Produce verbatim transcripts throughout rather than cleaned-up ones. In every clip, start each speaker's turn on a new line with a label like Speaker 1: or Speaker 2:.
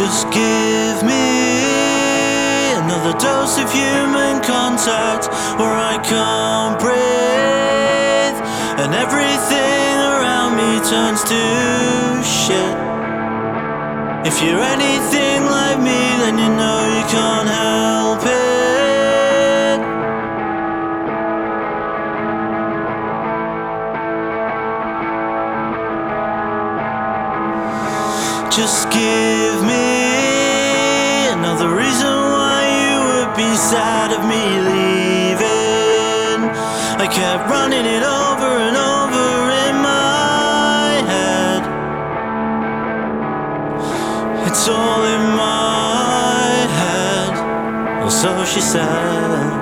Speaker 1: Just give me another dose of human contact where I can't breathe and everything around me turns to shit. If you're anything like me, then you know you can't help it. Just give me another reason why you would be sad of me leaving. I kept running it over and over in my head. It's all in my head, or so she said.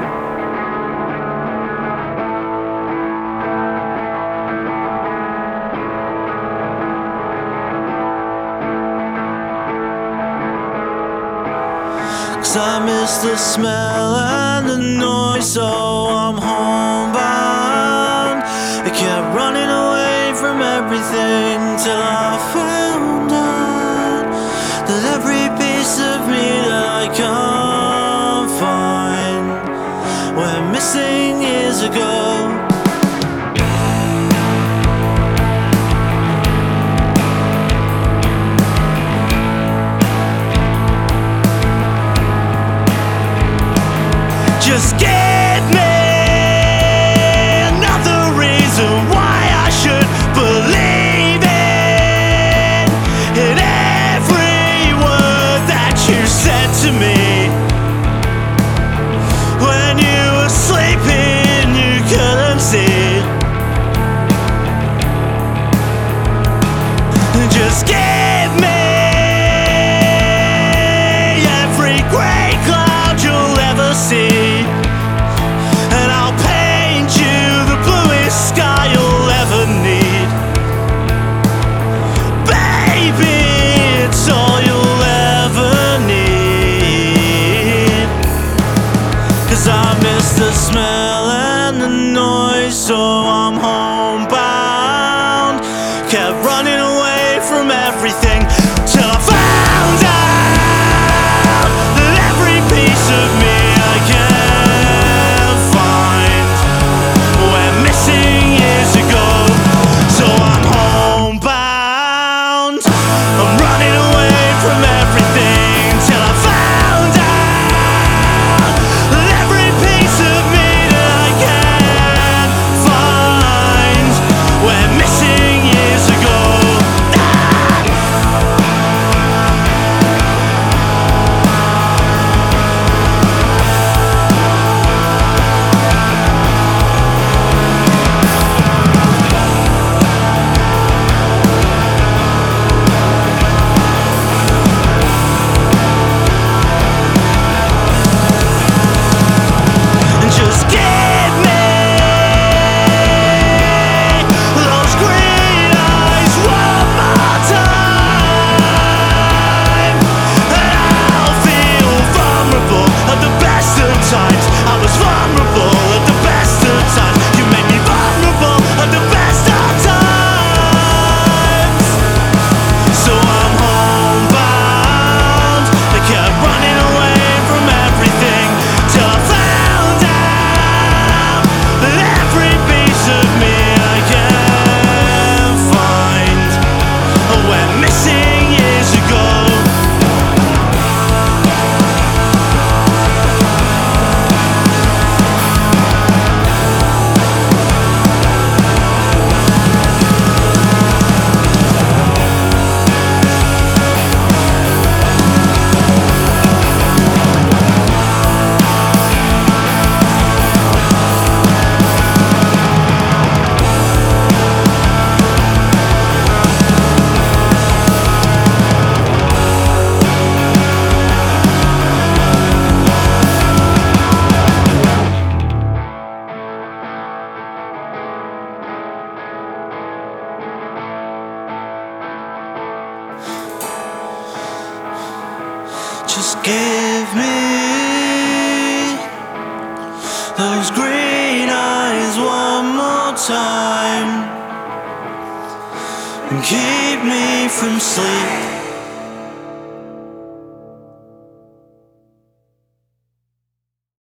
Speaker 1: Cause I miss the smell and the noise, so I'm homebound. I kept running away from everything till I found out that every piece of me that I can't find went missing years ago. Just give me another reason why I should believe in, in every word that you said to me. When you were sleeping, you couldn't see. Just give me every grey cloud you'll ever see. Cause I miss the smell and the noise, so I'm homebound. Kept running away from everything till I found out that every piece of me I can't find went missing years ago. So I'm homebound. I'm running away from everything till I found out Just give me those green eyes one more time and keep me from sleep.